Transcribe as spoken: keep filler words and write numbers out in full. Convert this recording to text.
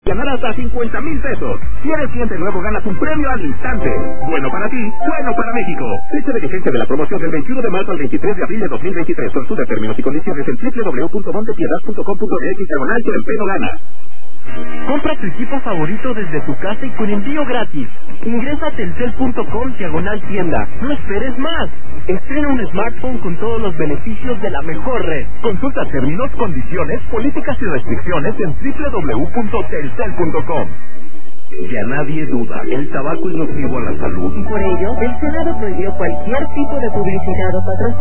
ganar hasta cincuenta mil pesos. Si eres cliente nuevo, ganas un premio al instante. Bueno para ti, bueno para México. Fecha de vigencia de la promoción del veintiuno de marzo al veintitrés de abril de dos mil veintitrés. Consulta términos y condiciones en doble u doble u doble u punto montepiedas punto com punto m x diagonal que el pelo gana. Compra tu equipo favorito desde tu casa y con envío gratis. Ingresa a telcel punto com diagonal tienda. No esperes más. Estrena un smartphone con todos los beneficios de la mejor red. Consulta términos, condiciones, políticas y restricciones en doble u doble u doble u punto telcel punto com. Ya nadie duda, el tabaco es nocivo a la salud. Por ello, el Senado prohibió cualquier tipo de publicidad o patrocinio